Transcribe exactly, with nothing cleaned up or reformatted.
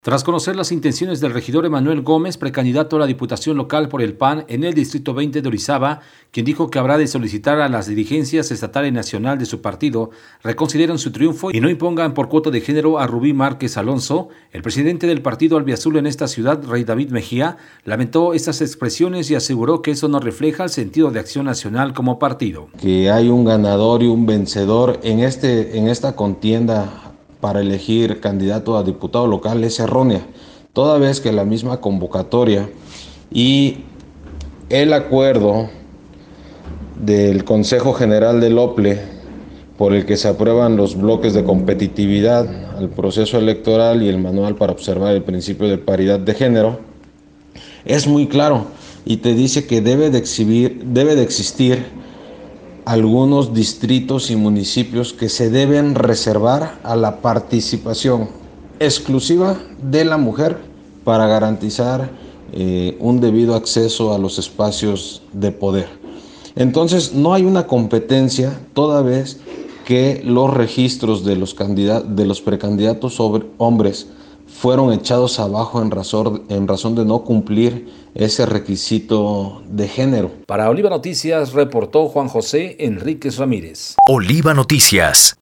Tras conocer las intenciones del regidor Emanuel Gómez, precandidato a la Diputación Local por el P A N en el Distrito veinte de Orizaba, quien dijo que habrá de solicitar a las dirigencias estatal y nacional de su partido reconsideren su triunfo y no impongan por cuota de género a Rubí Márquez Alonso, el presidente del partido albiazul en esta ciudad, Rey David Mejía, lamentó estas expresiones y aseguró que eso no refleja el sentido de Acción Nacional como partido. Que hay un ganador y un vencedor en, este, en esta contienda para elegir candidato a diputado local es errónea, toda vez que la misma convocatoria y el acuerdo del Consejo General del O P L E por el que se aprueban los bloques de competitividad al proceso electoral y el manual para observar el principio de paridad de género es muy claro y te dice que debe de exhibir, debe de existir algunos distritos y municipios que se deben reservar a la participación exclusiva de la mujer para garantizar eh, un debido acceso a los espacios de poder. Entonces no hay una competencia toda vez que los registros de los, candidatos, de los precandidatos sobre hombres fueron echados abajo en razón, en razón de no cumplir ese requisito de género. Para Oliva Noticias reportó Juan José Enríquez Ramírez. Oliva Noticias.